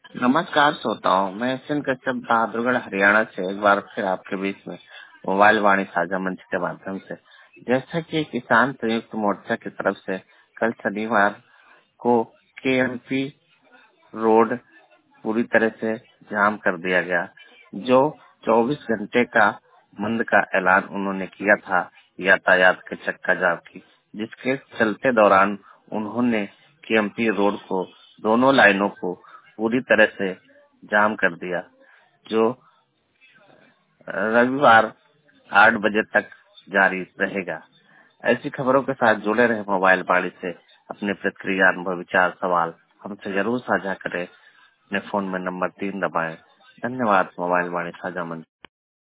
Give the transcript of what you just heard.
नमस्कार श्रोताओं, मैं एसएन कश्यप बहादुरगढ़ हरियाणा से एक बार फिर आपके बीच में मोबाइल वाणी साझा मंच के माध्यम से, जैसा कि किसान संयुक्त मोर्चा की तरफ से कल शनिवार को केएमपी रोड पूरी तरह से जाम कर दिया गया। जो 24 घंटे का बंद का ऐलान उन्होंने किया था यातायात के चक्का जाम की, जिसके चलते दौरान उन्होंने केएमपी रोड को दोनों लाइनों को पूरी तरह से जाम कर दिया, जो रविवार 8 बजे तक जारी रहेगा। ऐसी खबरों के साथ जुड़े रहे मोबाइल वाणी से। अपने प्रतिक्रिया, अनुभव, विचार, सवाल हमसे जरूर साझा करें। अपने फोन में नंबर 3 दबाएं। धन्यवाद। मोबाइल वाणी साझा मंच।